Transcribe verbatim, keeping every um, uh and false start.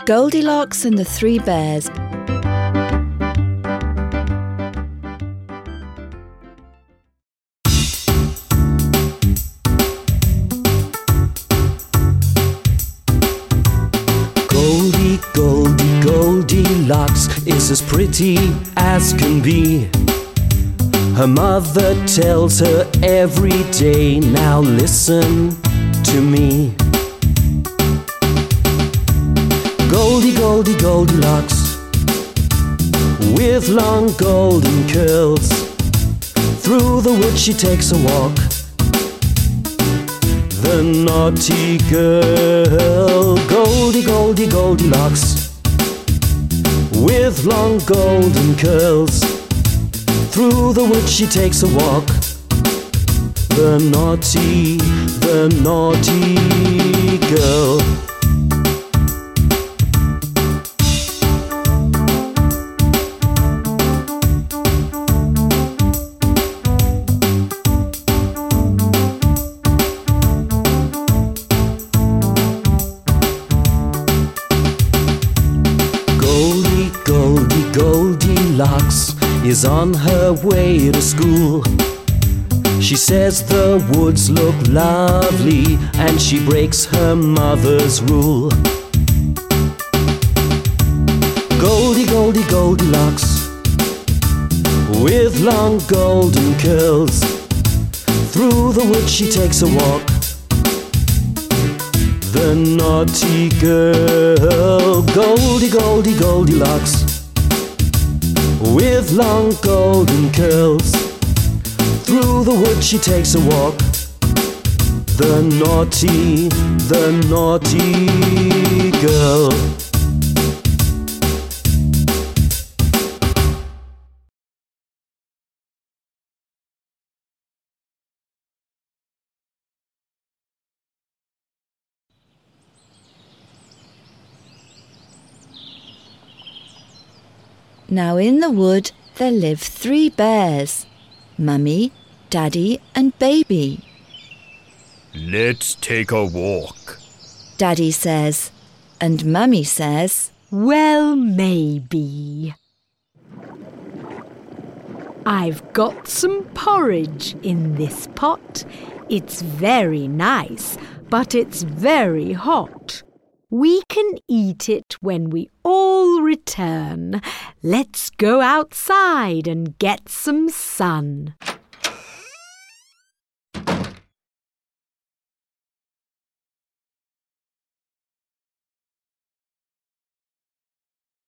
Goldilocks and the Three Bears. Goldie, Goldie, Goldilocks is as pretty as can be. Her mother tells her every day, now listen to me. Goldie, Goldie, Goldilocks, with long golden curls. Through the wood she takes a walk, the naughty girl. Goldie, Goldie, Goldilocks, with long golden curls. Through the wood she takes a walk, the naughty, the naughty girl. Goldie, Goldie, Goldilocks is on her way to school. She says the woods look lovely, and she breaks her mother's rule. Goldie, Goldie, Goldilocks, with long golden curls. Through the woods she takes a walk, the naughty girl. Goldie, Goldie, Goldilocks, with long golden curls. Through the wood she takes a walk, the naughty, the naughty girl. Now in the wood there live three bears, Mummy, Daddy and Baby. Let's take a walk, Daddy says, and Mummy says, well, maybe. I've got some porridge in this pot. It's very nice, but it's very hot. We can eat it when we all return. Let's go outside and get some sun.